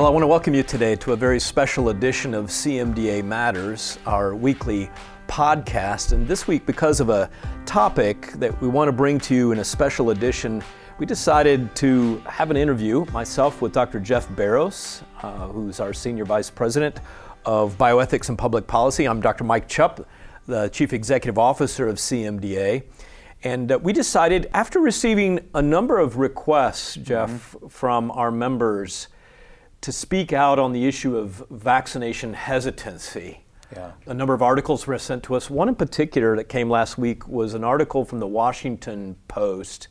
Well, I want to welcome you today to a very special edition of CMDA Matters, our weekly podcast. And this week, because of a topic that we want to bring to you in a special edition, we decided to have an interview, myself with Dr. Jeff Barros, who's our Senior Vice President of Bioethics and Public Policy. I'm Dr. Mike Chupp, the Chief Executive Officer of CMDA. And we decided, after receiving a number of requests, Jeff, from our members to speak out on the issue of vaccination hesitancy. Yeah. A number of articles were sent to us. One in particular that came last week was an article from the Washington Post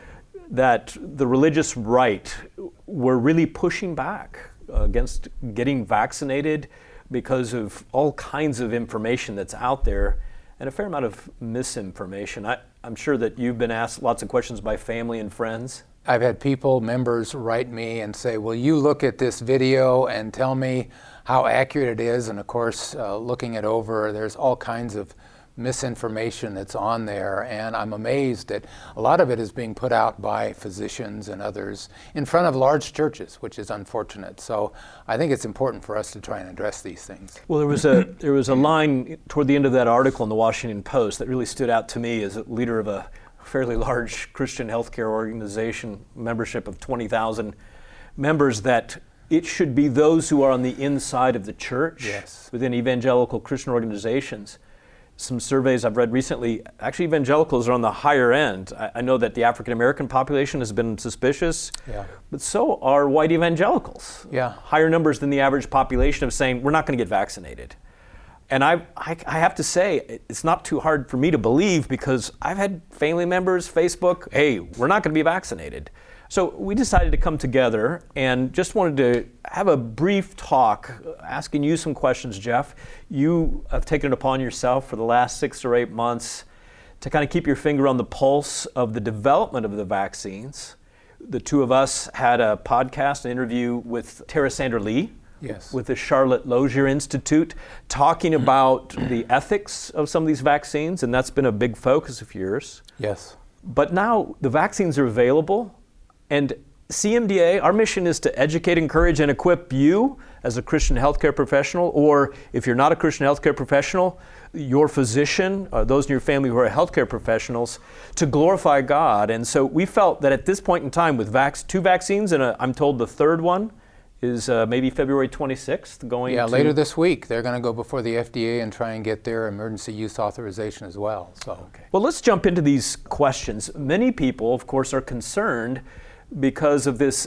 that the religious right were really pushing back against getting vaccinated because of all kinds of information that's out there and a fair amount of misinformation. I'm sure that you've been asked lots of questions by family and friends. I've had members write me and say, will you look at this video and tell me how accurate it is? And of course, looking it over, there's all kinds of misinformation that's on there. And I'm amazed that a lot of it is being put out by physicians and others in front of large churches, which is unfortunate. So I think it's important for us to try and address these things. Well, there was a line toward the end of that article in the Washington Post that really stood out to me as a leader of a fairly large Christian healthcare organization, membership of 20,000 members, that it should be those who are on the inside of the church, yes, within evangelical Christian organizations. Some surveys I've read recently, actually evangelicals are on the higher end. I know that the African American population has been suspicious, but so are white evangelicals. Yeah. Higher numbers than the average population of saying, we're not going to get vaccinated. And I have to say, it's not too hard for me to believe because I've had family members, Facebook, hey, we're not going to be vaccinated. So we decided to come together and just wanted to have a brief talk, asking you some questions, Jeff. You have taken it upon yourself for the last 6 or 8 months to kind of keep your finger on the pulse of the development of the vaccines. The two of us had a podcast, an interview with Tara Sander Lee, yes, with the Charlotte Lozier Institute, talking about the ethics of some of these vaccines, and that's been a big focus of yours. Yes. But now the vaccines are available, and CMDA, our mission is to educate, encourage, and equip you as a Christian healthcare professional, or if you're not a Christian healthcare professional, your physician, or those in your family who are healthcare professionals, to glorify God. And so we felt that at this point in time, with 2 vaccines, and I'm told the third one is maybe February 26th going to... later this week. They're going to go before the FDA and try and get their emergency use authorization as well. So, okay. Well, let's jump into these questions. Many people, of course, are concerned because of this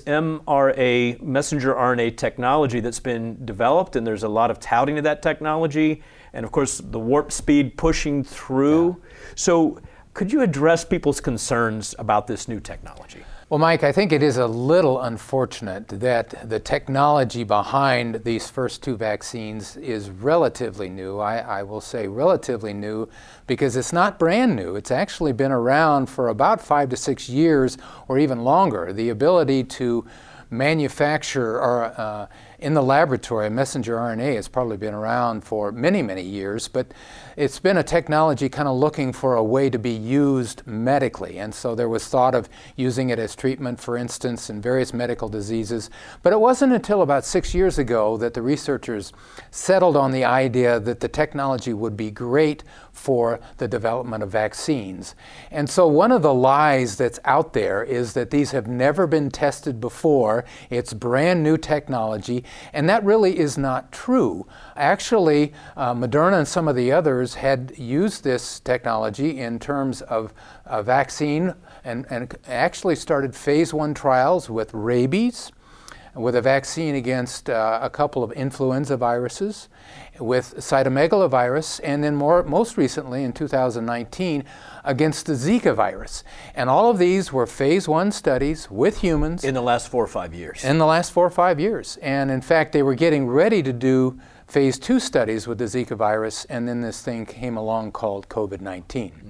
mRNA, messenger RNA technology that's been developed, and there's a lot of touting of that technology, and of course the warp speed pushing through. Yeah. So could you address people's concerns about this new technology? Well, Mike, I think it is a little unfortunate that the technology behind these first 2 vaccines is relatively new. I will say relatively new because it's not brand new. It's actually been around for about 5 to 6 years or even longer. The ability to manufacture or in the laboratory, messenger RNA has probably been around for many, many years, but it's been a technology kind of looking for a way to be used medically. And so there was thought of using it as treatment, for instance, in various medical diseases. But it wasn't until about 6 years ago that the researchers settled on the idea that the technology would be great for the development of vaccines. And so one of the lies that's out there is that these have never been tested before. It's brand new technology, and that really is not true. Actually, Moderna and some of the others had used this technology in terms of a vaccine and actually started phase 1 trials with rabies, with a vaccine against a couple of influenza viruses, with cytomegalovirus, and then most recently in 2019 against the Zika virus. And all of these were phase 1 studies with humans. In the last 4 or 5 years. In the last 4 or 5 years. And in fact, they were getting ready to do phase 2 studies with the Zika virus, and then this thing came along called COVID-19.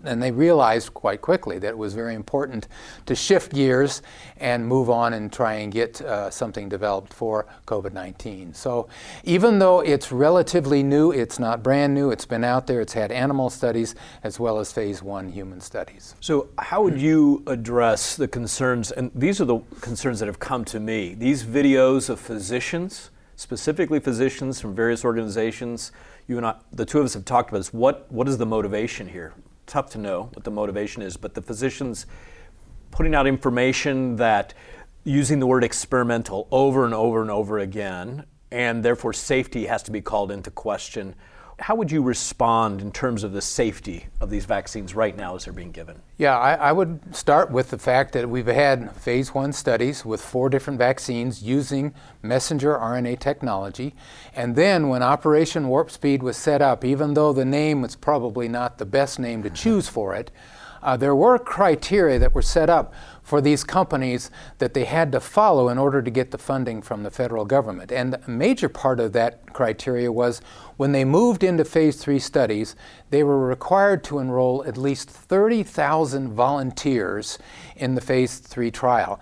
And they realized quite quickly that it was very important to shift gears and move on and try and get something developed for COVID-19. So even though it's relatively new, it's not brand new, it's been out there, it's had animal studies as well as phase 1 human studies. So how would you address the concerns, and these are the concerns that have come to me, these videos of physicians, specifically physicians from various organizations, you and I, the two of us have talked about this, what is the motivation here? Tough to know what the motivation is, but the physicians putting out information that using the word experimental over and over and over again, and therefore safety has to be called into question. How would you respond in terms of the safety of these vaccines right now as they're being given? Yeah, I would start with the fact that we've had phase 1 studies with 4 different vaccines using messenger RNA technology. And then when Operation Warp Speed was set up, even though the name was probably not the best name to choose for it, there were criteria that were set up for these companies that they had to follow in order to get the funding from the federal government. And a major part of that criteria was when they moved into phase 3 studies, they were required to enroll at least 30,000 volunteers in the phase 3 trial,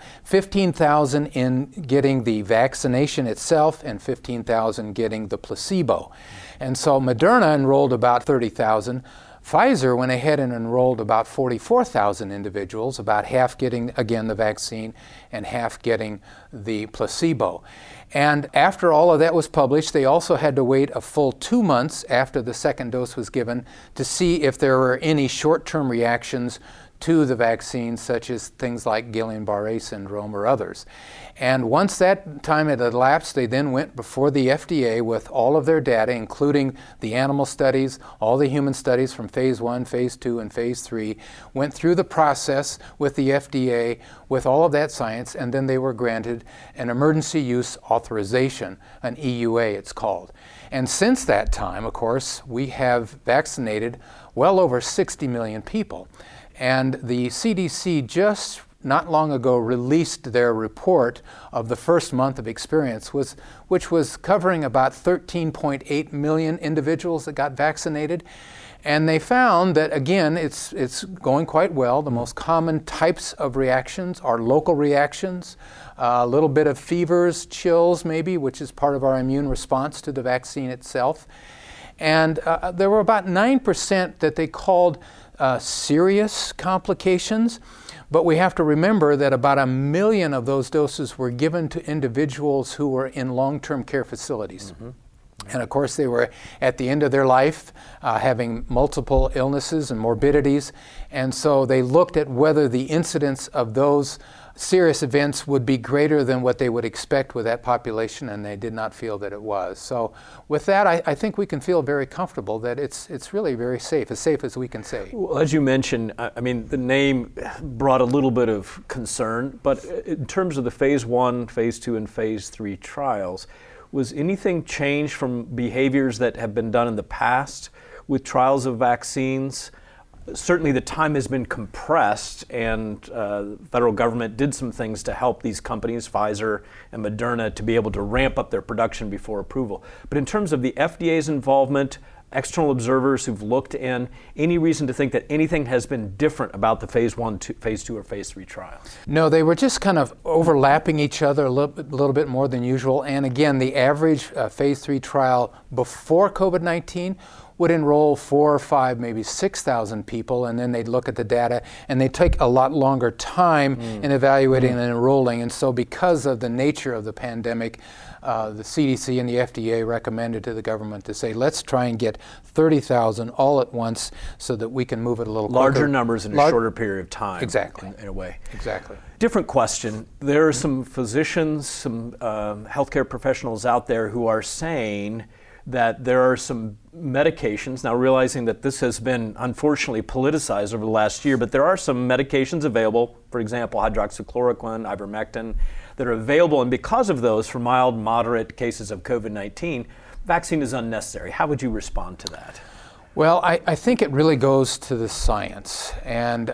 15,000 in getting the vaccination itself and 15,000 getting the placebo. And so Moderna enrolled about 30,000. Pfizer went ahead and enrolled about 44,000 individuals, about half getting, again, the vaccine and half getting the placebo. And after all of that was published, they also had to wait a full 2 months after the second dose was given to see if there were any short-term reactions to the vaccine, such as things like Guillain-Barré syndrome or others. And once that time had elapsed, they then went before the FDA with all of their data, including the animal studies, all the human studies from phase 1, phase 2, and phase 3, went through the process with the FDA with all of that science, and then they were granted an emergency use authorization, an EUA it's called. And since that time, of course, we have vaccinated well over 60 million people. And the CDC just not long ago released their report of the first month of experience, which was covering about 13.8 million individuals that got vaccinated. And they found that, again, it's going quite well. The most common types of reactions are local reactions, a little bit of fevers, chills maybe, which is part of our immune response to the vaccine itself. And there were about 9% that they called serious complications, but we have to remember that about 1 million of those doses were given to individuals who were in long-term care facilities. Mm-hmm. And of course, they were at the end of their life, having multiple illnesses and morbidities, and so they looked at whether the incidence of those serious events would be greater than what they would expect with that population, and they did not feel that it was. So with that, I think we can feel very comfortable that it's really very safe as we can say. Well, as you mentioned, I mean, the name brought a little bit of concern, but in terms of the phase 1, phase 2, and phase 3 trials, was anything changed from behaviors that have been done in the past with trials of vaccines? Certainly the time has been compressed, and the federal government did some things to help these companies, Pfizer and Moderna, to be able to ramp up their production before approval. But in terms of the FDA's involvement, external observers who've looked in, any reason to think that anything has been different about the phase 1, phase 2, or phase 3 trials? No, they were just kind of overlapping each other a little bit more than usual. And again, the average phase 3 trial before COVID-19 would enroll 4 or 5, maybe 6,000 people, and then they'd look at the data, and they take a lot longer time in evaluating and enrolling. And so because of the nature of the pandemic, the CDC and the FDA recommended to the government to say, let's try and get 30,000 all at once so that we can move it a little larger quicker. Numbers in a shorter period of time. Exactly. In a way. Exactly. Different question. There are some physicians, some healthcare professionals out there who are saying that there are some medications, now realizing that this has been unfortunately politicized over the last year, but there are some medications available, for example, hydroxychloroquine, ivermectin, that are available, and because of those, for mild, moderate cases of COVID-19, vaccine is unnecessary. How would you respond to that? Well, I think it really goes to the science. And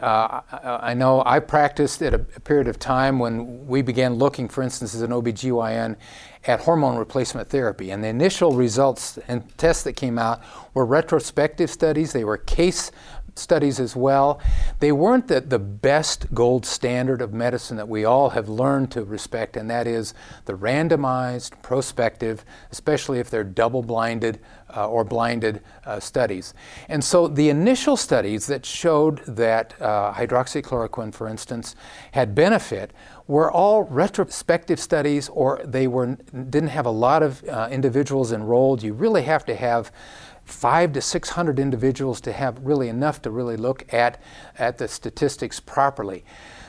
I know I practiced at a period of time when we began looking, for instance, as an OBGYN, at hormone replacement therapy. And the initial results and tests that came out were retrospective studies. They were case studies as well. They weren't the best gold standard of medicine that we all have learned to respect, and that is the randomized, prospective, especially if they're double-blinded or blinded studies. And so the initial studies that showed that hydroxychloroquine, for instance, had benefit were all retrospective studies, or they didn't have a lot of individuals enrolled. You really have to have 500 to 600 individuals to have really enough to really look at the statistics properly.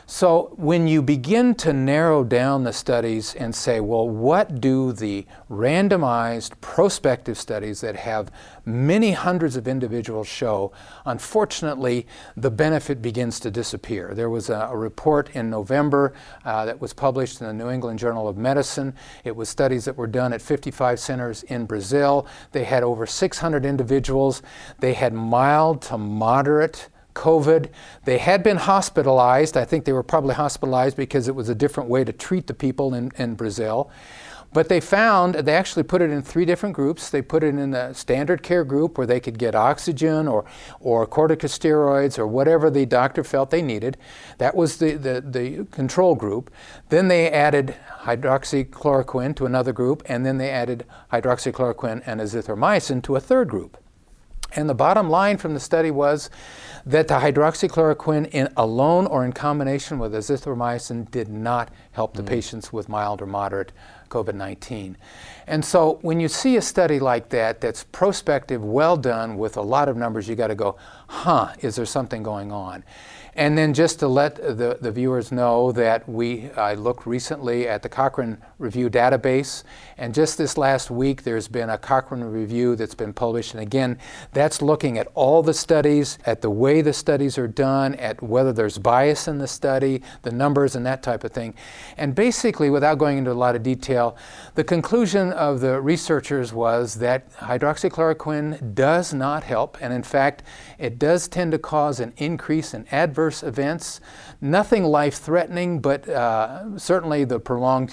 So when you begin to narrow down the studies and say, well, what do the randomized prospective studies that have many hundreds of individuals show, unfortunately, the benefit begins to disappear. There was a report in November that was published in the New England Journal of Medicine. It was studies that were done at 55 centers in Brazil. They had over 600 individuals. They had mild to moderate COVID. They had been hospitalized. I think they were probably hospitalized because it was a different way to treat the people in Brazil. But they actually put it in 3 different groups. They put it in the standard care group where they could get oxygen or corticosteroids or whatever the doctor felt they needed. That was the control group. Then they added hydroxychloroquine to another group, and then they added hydroxychloroquine and azithromycin to a third group. And the bottom line from the study was that the hydroxychloroquine alone or in combination with azithromycin did not help the patients with mild or moderate COVID-19. And so when you see a study like that that's prospective, well done, with a lot of numbers, you got to go, is there something going on? And then just to let the viewers know that I looked recently at the Cochrane Review database, and just this last week there's been a Cochrane Review that's been published, and again, that's looking at all the studies, at the way the studies are done, at whether there's bias in the study, the numbers and that type of thing. And basically, without going into a lot of detail, the conclusion of the researchers was that hydroxychloroquine does not help, and in fact, it does tend to cause an increase in adverse events. Nothing life-threatening, but certainly the prolonged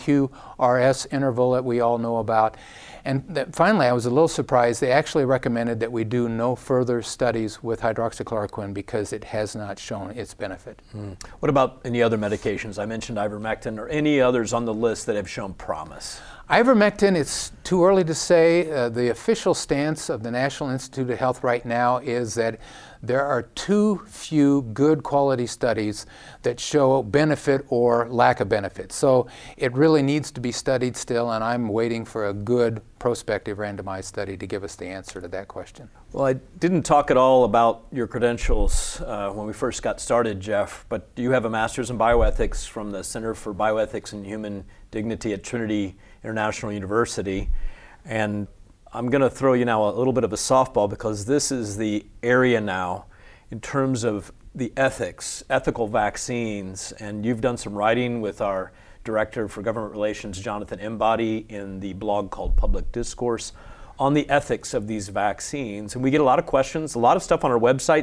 QRS interval that we all know about. And finally, I was a little surprised. They actually recommended that we do no further studies with hydroxychloroquine because it has not shown its benefit. What about any other medications? I mentioned ivermectin, or any others on the list that have shown promise? Ivermectin, it's too early to say. The official stance of the National Institute of Health right now is that there are too few good quality studies that show benefit or lack of benefit. So it really needs to be studied still, and I'm waiting for a good prospective randomized study to give us the answer to that question. Well, I didn't talk at all about your credentials when we first got started, Jeff, but you have a master's in bioethics from the Center for Bioethics and Human Dignity at Trinity International University. And I'm going to throw you now a little bit of a softball, because this is the area now in terms of the ethical vaccines. And you've done some writing with our Director for Government Relations, Jonathan Embody, in the blog called Public Discourse on the ethics of these vaccines. And we get a lot of questions, a lot of stuff on our website,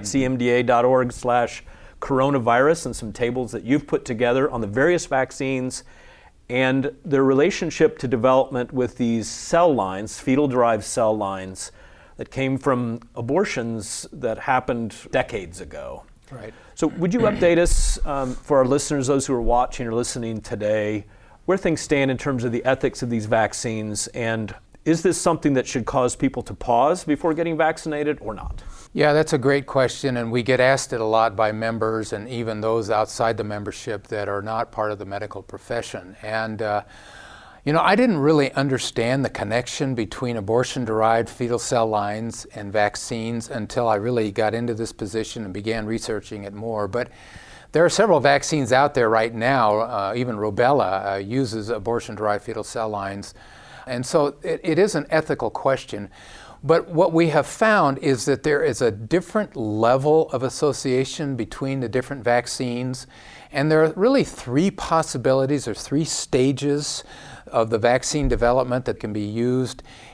cmda.org/coronavirus, and some tables that you've put together on the various vaccines and their relationship to development with these cell lines, fetal-derived cell lines, that came from abortions that happened decades ago. Right. So would you update us, for our listeners, those who are watching or listening today, where things stand in terms of the ethics of these vaccines, and is this something that should cause people to pause before getting vaccinated or not? Yeah, that's a great question, and we get asked it a lot by members and even those outside the membership that are not part of the medical profession. And I didn't really understand the connection between abortion-derived fetal cell lines and vaccines until I really got into this position and began researching it more. But there are several vaccines out there right now. Even rubella uses abortion-derived fetal cell lines. And so it is an ethical question. But what we have found is that there is a different level of association between the different vaccines. And there are really 3 possibilities or 3 stages of the vaccine development that can be used.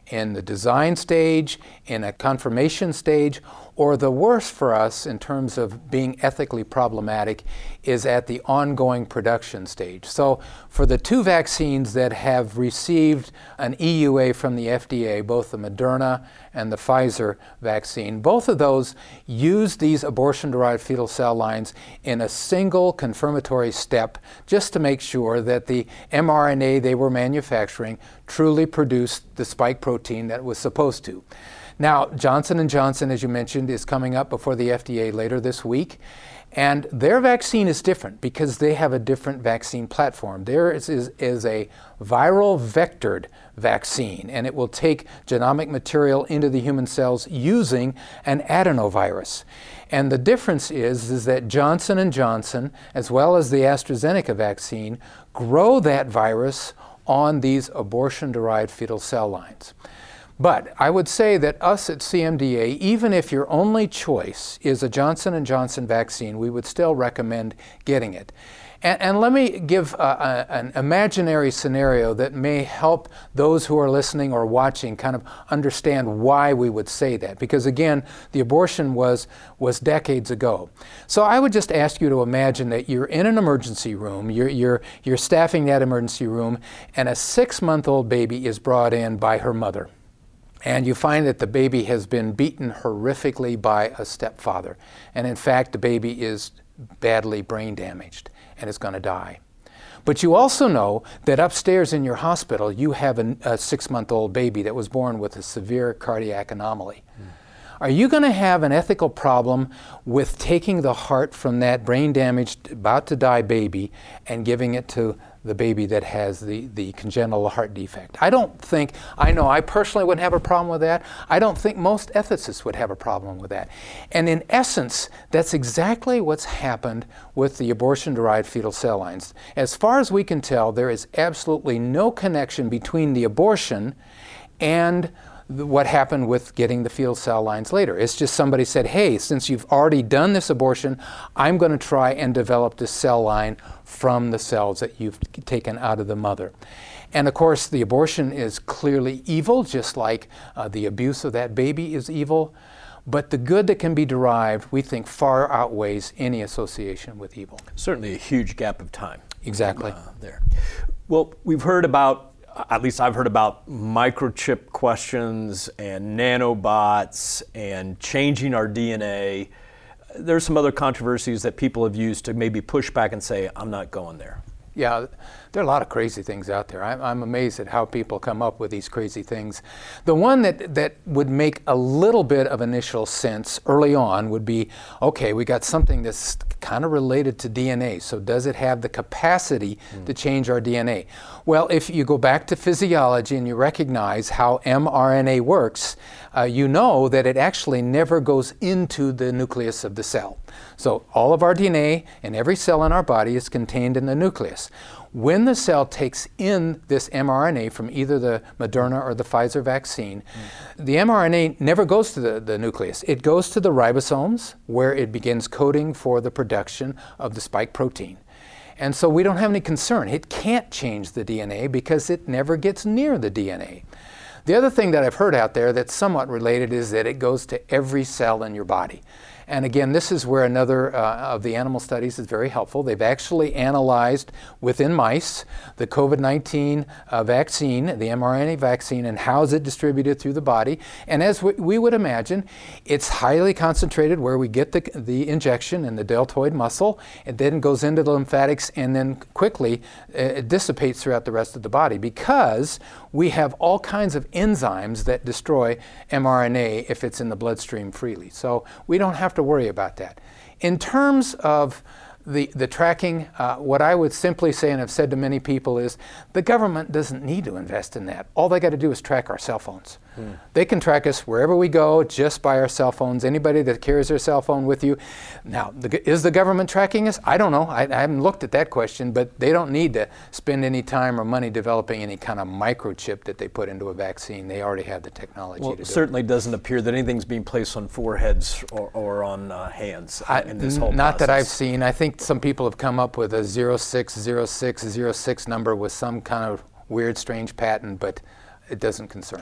in the design stage, in a confirmation stage, or the worst for us in terms of being ethically problematic is at the ongoing production stage. So for the two vaccines that have received an EUA from the FDA, both the Moderna and the Pfizer vaccine, both of those use these abortion-derived fetal cell lines in a single confirmatory step just to make sure that the mRNA they were manufacturing truly produced the spike protein that it was supposed to. Now, Johnson & Johnson, as you mentioned, is coming up before the FDA later this week. And their vaccine is different because they have a different vaccine platform. Theirs is a viral vectored vaccine, and it will take genomic material into the human cells using an adenovirus. And the difference is that Johnson & Johnson, as well as the AstraZeneca vaccine, grow that virus on these abortion-derived fetal cell lines. But I would say that us at CMDA, even if your only choice is a Johnson & Johnson vaccine, we would still recommend getting it. And let me give an imaginary scenario that may help those who are listening or watching kind of understand why we would say that. Because again, the abortion was decades ago. So I would just ask you to imagine that you're in an emergency room, you're staffing that emergency room, and a 6-month-old baby is brought in by her mother. And you find that the baby has been beaten horrifically by a stepfather. And in fact, the baby is badly brain damaged and is going to die. But you also know that upstairs in your hospital, you have a 6-month-old baby that was born with a severe cardiac anomaly. Are you going to have an ethical problem with taking the heart from that brain-damaged, about-to-die baby and giving it to the baby that has the congenital heart defect? I know I personally wouldn't have a problem with that. I don't think most ethicists would have a problem with that. And in essence, that's exactly what's happened with the abortion-derived fetal cell lines. As far as we can tell, there is absolutely no connection between the abortion and what happened with getting the fetal cell lines later. It's just somebody said, hey, since you've already done this abortion, I'm going to try and develop this cell line from the cells that you've taken out of the mother. And of course, the abortion is clearly evil, just like the abuse of that baby is evil. But the good that can be derived, we think, far outweighs any association with evil. Certainly a huge gap of time. Exactly. There. Well, we've heard about, at least I've heard about microchip questions and nanobots and changing our DNA. There's some other controversies that people have used to maybe push back and say, I'm not going there. Yeah, there are a lot of crazy things out there. I'm amazed at how people come up with these crazy things. The one that would make a little bit of initial sense early on would be, okay, we got something that's kind of related to DNA, so does it have the capacity to change our DNA? Well, if you go back to physiology and you recognize how mRNA works, you know that it actually never goes into the nucleus of the cell. So all of our DNA and every cell in our body is contained in the nucleus. When the cell takes in this mRNA from either the Moderna or the Pfizer vaccine, the mRNA never goes to the nucleus. It goes to the ribosomes, where it begins coding for the production of the spike protein. And so we don't have any concern. It can't change the DNA because it never gets near the DNA. The other thing that I've heard out there that's somewhat related is that it goes to every cell in your body. And again, this is where another of the animal studies is very helpful. They've actually analyzed within mice the COVID-19 vaccine, the mRNA vaccine, and how is it distributed through the body. And as we would imagine, it's highly concentrated where we get the injection in the deltoid muscle. It then goes into the lymphatics and then quickly it dissipates throughout the rest of the body because we have all kinds of enzymes that destroy mRNA if it's in the bloodstream freely. So we don't have to worry about that. In terms of the tracking, what I would simply say, and I've said to many people, is the government doesn't need to invest in that. All they got to do is track our cell phones. They can track us wherever we go just by our cell phones. Anybody that carries their cell phone with you. Now, is the government tracking us? I don't know. I haven't looked at that question, but they don't need to spend any time or money developing any kind of microchip that they put into a vaccine. They already have the technology to do it. Well, it certainly doesn't appear that anything's being placed on foreheads or on hands in this whole process. Not that I've seen. I think some people have come up with a 060606 number with some kind of weird, strange patent, but it doesn't concern me.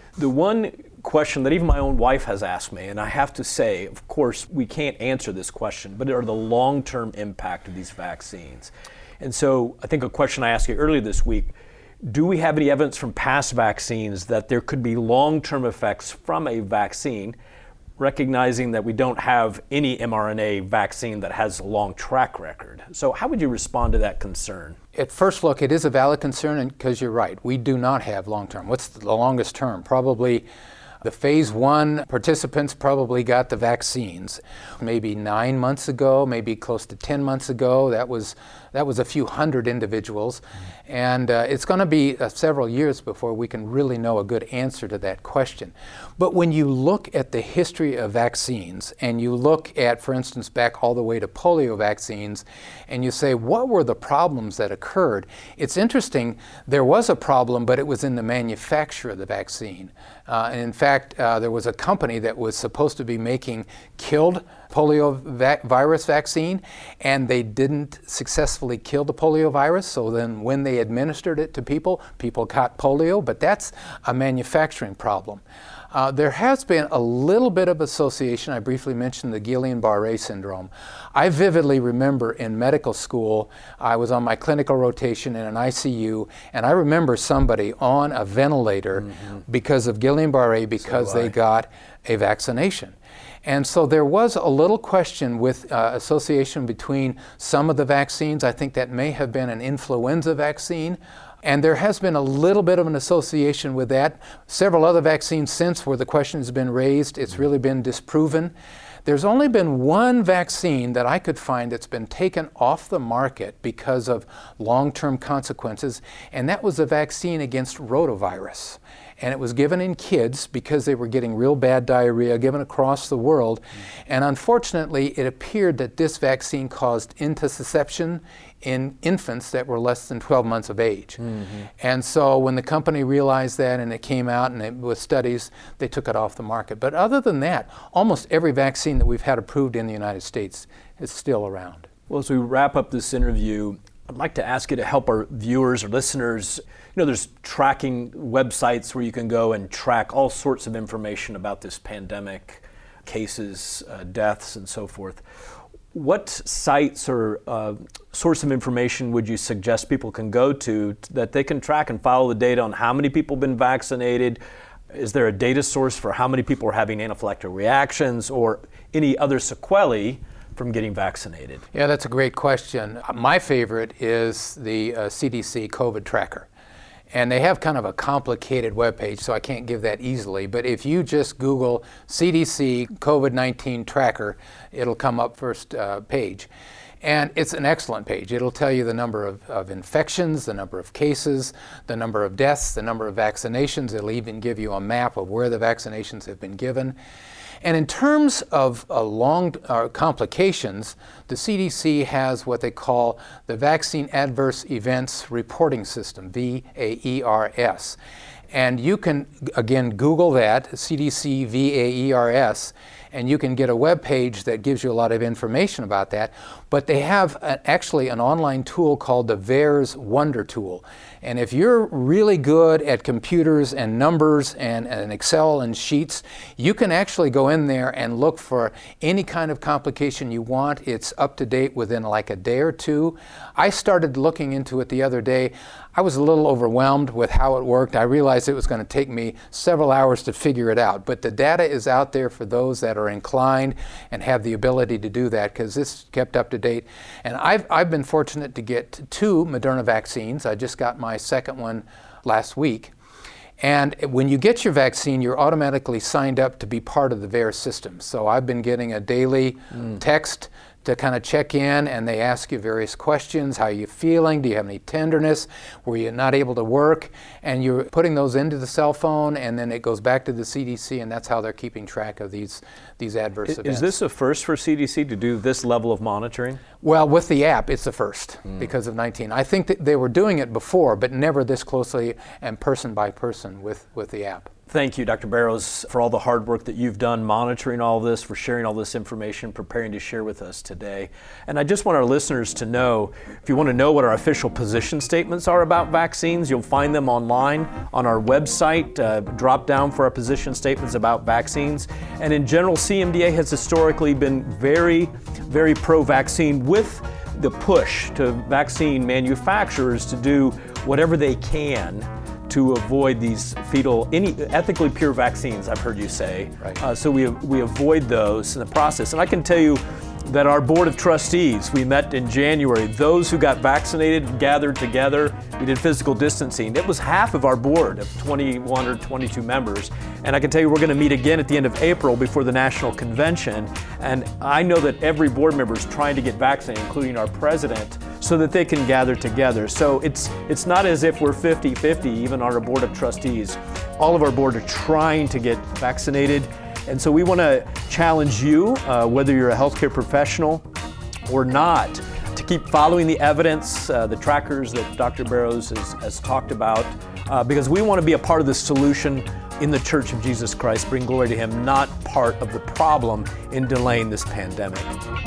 The one question that even my own wife has asked me, and I have to say, of course, we can't answer this question, but are the long-term impact of these vaccines? And so I think a question I asked you earlier this week, do we have any evidence from past vaccines that there could be long-term effects from a vaccine, recognizing that we don't have any mRNA vaccine that has a long track record? So how would you respond to that concern? At first look, it is a valid concern because you're right. We do not have long-term. What's the longest term? Probably the phase 1 participants probably got the vaccines maybe 9 months ago, maybe close to 10 months ago. That was a few hundred individuals. And it's going to be several years before we can really know a good answer to that question. But when you look at the history of vaccines and you look at, for instance, back all the way to polio vaccines, and you say, what were the problems that occurred? It's interesting, there was a problem, but it was in the manufacture of the vaccine. And in fact, there was a company that was supposed to be making killed polio virus vaccine, and they didn't successfully kill the polio virus. So then when they administered it to people, people caught polio, but that's a manufacturing problem. There has been a little bit of association. I briefly mentioned the Guillain-Barré syndrome. I vividly remember in medical school, I was on my clinical rotation in an ICU, and I remember somebody on a ventilator because of Guillain-Barré because they got a vaccination. And so there was a little question with association between some of the vaccines. I think that may have been an influenza vaccine. And there has been a little bit of an association with that. Several other vaccines since where the question has been raised, it's really been disproven. There's only been one vaccine that I could find that's been taken off the market because of long-term consequences, and that was a vaccine against rotavirus. And it was given in kids because they were getting real bad diarrhea, given across the world. And unfortunately, it appeared that this vaccine caused intussusception in infants that were less than 12 months of age. And so when the company realized that and it came out and with studies, they took it off the market. But other than that, almost every vaccine that we've had approved in the United States is still around. Well, as we wrap up this interview, I'd like to ask you to help our viewers or listeners. You know, there's tracking websites where you can go and track all sorts of information about this pandemic, cases, deaths, and so forth. What sites or source of information would you suggest people can go to that they can track and follow the data on how many people have been vaccinated? Is there a data source for how many people are having anaphylactic reactions or any other sequelae from getting vaccinated? Yeah, that's a great question. My favorite is the CDC COVID tracker. And they have kind of a complicated webpage, so I can't give that easily. But if you just Google CDC COVID-19 tracker, it'll come up first page. And it's an excellent page. It'll tell you the number of infections, the number of cases, the number of deaths, the number of vaccinations. It'll even give you a map of where the vaccinations have been given. And in terms of long complications, the CDC has what they call the Vaccine Adverse Events Reporting System, VAERS. And you can, again, Google that, CDC VAERS, and you can get a web page that gives you a lot of information about that. But they have actually an online tool called the VAERS Wonder Tool. And if you're really good at computers and numbers and Excel and sheets, you can actually go in there and look for any kind of complication you want. It's up to date within like a day or two. I started looking into it the other day. I was a little overwhelmed with how it worked. I realized it was going to take me several hours to figure it out. But the data is out there for those that are inclined and have the ability to do that because it's kept up to date. And I've been fortunate to get 2 Moderna vaccines. I just got my second one last week. And when you get your vaccine, you're automatically signed up to be part of the VAERS system. So I've been getting a daily text to kind of check in, and they ask you various questions. How are you feeling? Do you have any tenderness? Were you not able to work? And you're putting those into the cell phone, and then it goes back to the CDC, and that's how they're keeping track of these adverse events. Is this a first for CDC to do this level of monitoring? Well, with the app, it's the first because of 19. I think that they were doing it before, but never this closely and person by person with the app. Thank you, Dr. Barrows, for all the hard work that you've done monitoring all this, for sharing all this information, preparing to share with us today. And I just want our listeners to know, if you want to know what our official position statements are about vaccines, you'll find them online on our website. Drop down for our position statements about vaccines. And in general, CMDA has historically been very, very pro-vaccine, with the push to vaccine manufacturers to do whatever they can to avoid these any ethically pure vaccines, I've heard you say. Right. So we avoid those in the process. And I can tell you that our Board of Trustees, we met in January. Those who got vaccinated gathered together. We did physical distancing. It was half of our board of 21 or 22 members. And I can tell you we're going to meet again at the end of April before the National Convention. And I know that every board member is trying to get vaccinated, including our president, so that they can gather together. So it's not as if we're 50-50, even on our Board of Trustees. All of our board are trying to get vaccinated. And so we want to challenge you, whether you're a healthcare professional or not, to keep following the evidence, the trackers that Dr. Barrows has talked about, because we want to be a part of the solution in the Church of Jesus Christ, bring glory to Him, not part of the problem in delaying this pandemic.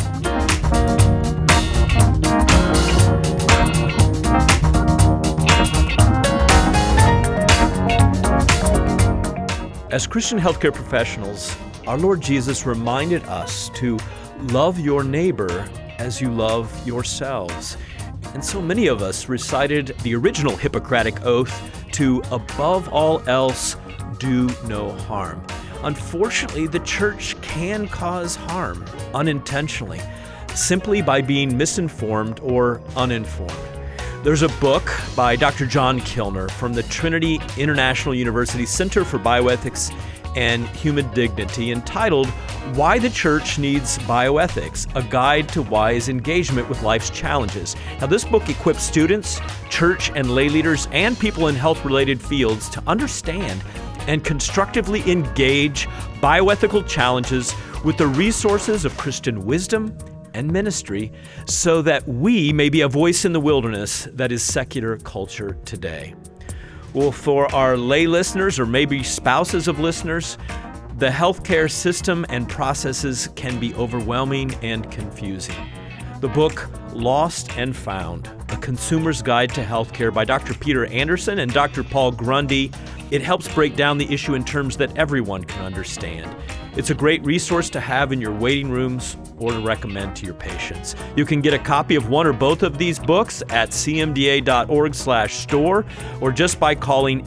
As Christian healthcare professionals, our Lord Jesus reminded us to love your neighbor as you love yourselves. And so many of us recited the original Hippocratic Oath to, above all else, do no harm. Unfortunately, the church can cause harm unintentionally, simply by being misinformed or uninformed. There's a book by Dr. John Kilner from the Trinity International University Center for Bioethics and Human Dignity, entitled Why the Church Needs Bioethics, a Guide to Wise Engagement with Life's Challenges. Now, this book equips students, church and lay leaders, and people in health-related fields to understand and constructively engage bioethical challenges with the resources of Christian wisdom and ministry, so that we may be a voice in the wilderness that is secular culture today. Well, for our lay listeners, or maybe spouses of listeners, the healthcare system and processes can be overwhelming and confusing. The book, Lost and Found, A Consumer's Guide to Healthcare by Dr. Peter Anderson and Dr. Paul Grundy, it helps break down the issue in terms that everyone can understand. It's a great resource to have in your waiting rooms or to recommend to your patients. You can get a copy of one or both of these books at cmda.org/store, or just by calling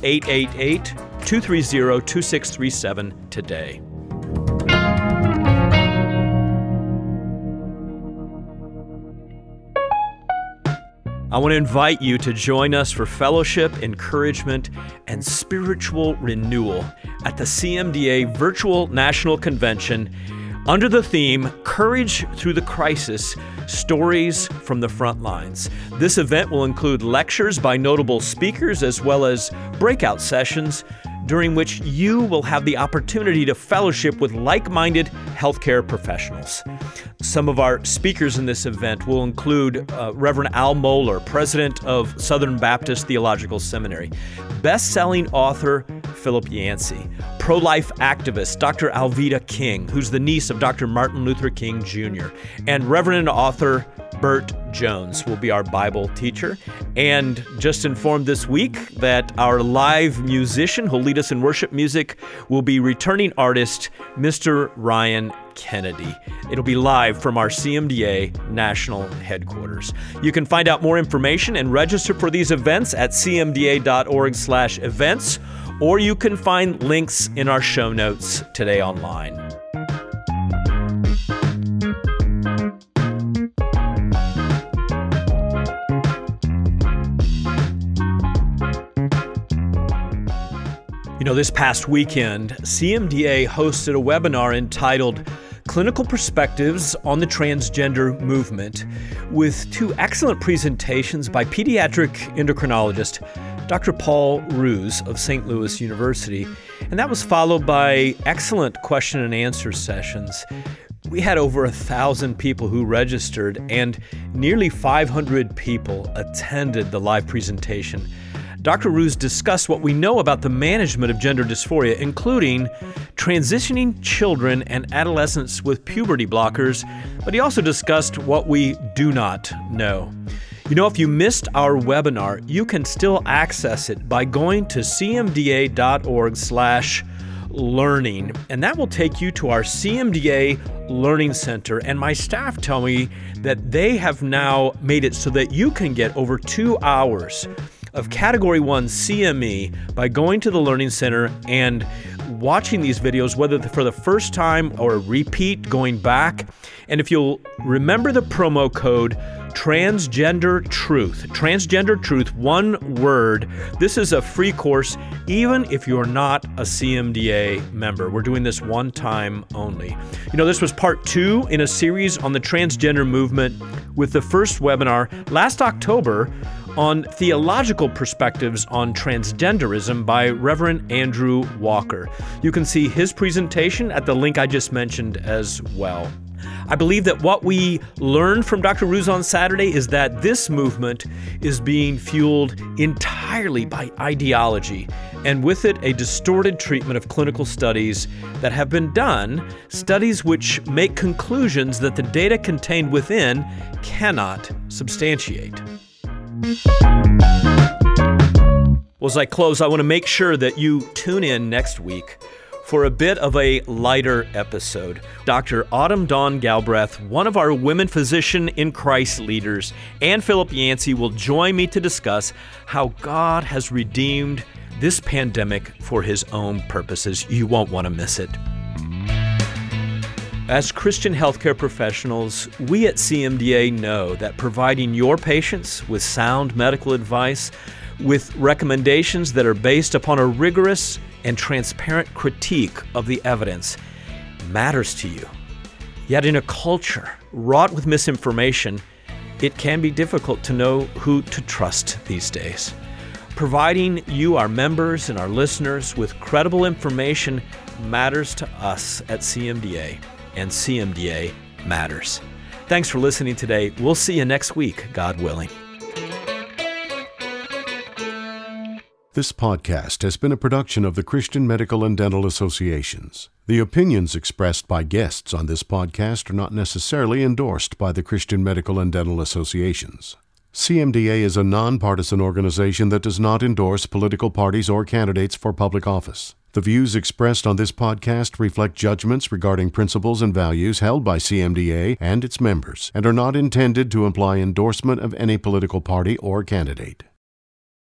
888-230-2637 today. I want to invite you to join us for fellowship, encouragement, and spiritual renewal at the CMDA Virtual National Convention under the theme, Courage Through the Crisis, Stories from the Front Lines. This event will include lectures by notable speakers as well as breakout sessions during which you will have the opportunity to fellowship with like-minded healthcare professionals. Some of our speakers in this event will include Reverend Al Mohler, president of Southern Baptist Theological Seminary, best-selling author Philip Yancey, pro-life activist Dr. Alveda King, who's the niece of Dr. Martin Luther King Jr., and Reverend and author Bert Jones will be our Bible teacher. And just informed this week that our live musician who'll lead us in worship music will be returning artist Mr. Ryan Kennedy. It'll be live from our CMDA national headquarters. You can find out more information and register for these events at cmda.org/events, or you can find links in our show notes today online. This past weekend, CMDA hosted a webinar entitled Clinical Perspectives on the Transgender Movement, with two excellent presentations by pediatric endocrinologist Dr. Paul Ruse of St. Louis University, and that was followed by excellent question and answer sessions. We had over 1,000 people who registered, and nearly 500 people attended the live presentation. Dr. Ruse discussed what we know about the management of gender dysphoria, including transitioning children and adolescents with puberty blockers, but he also discussed what we do not know. You know, if you missed our webinar, you can still access it by going to cmda.org/learning, and that will take you to our CMDA Learning Center. And my staff tell me that they have now made it so that you can get over 2 hours of Category 1 CME by going to the Learning Center and watching these videos, whether for the first time or a repeat going back. And if you'll remember the promo code Transgender Truth, one word. This is a free course, even if you're not a CMDA member. We're doing this one time only. You know, this was part 2 in a series on the transgender movement, with the first webinar last October on theological perspectives on transgenderism by Reverend Andrew Walker. You can see his presentation at the link I just mentioned as well. I believe that what we learned from Dr. Ruse on Saturday is that this movement is being fueled entirely by ideology, and with it a distorted treatment of clinical studies that have been done, studies which make conclusions that the data contained within cannot substantiate. Well, as I close, I want to make sure that you tune in next week for a bit of a lighter episode. Dr. Autumn Dawn Galbraith, one of our women physician in Christ leaders, and Philip Yancey will join me to discuss how God has redeemed this pandemic for his own purposes. You won't want to miss it. As Christian healthcare professionals, we at CMDA know that providing your patients with sound medical advice, with recommendations that are based upon a rigorous and transparent critique of the evidence, matters to you. Yet in a culture wrought with misinformation, it can be difficult to know who to trust these days. Providing you, our members and our listeners, with credible information matters to us at CMDA, and CMDA matters. Thanks for listening today. We'll see you next week, God willing. This podcast has been a production of the Christian Medical and Dental Associations. The opinions expressed by guests on this podcast are not necessarily endorsed by the Christian Medical and Dental Associations. CMDA is a nonpartisan organization that does not endorse political parties or candidates for public office. The views expressed on this podcast reflect judgments regarding principles and values held by CMDA and its members, and are not intended to imply endorsement of any political party or candidate.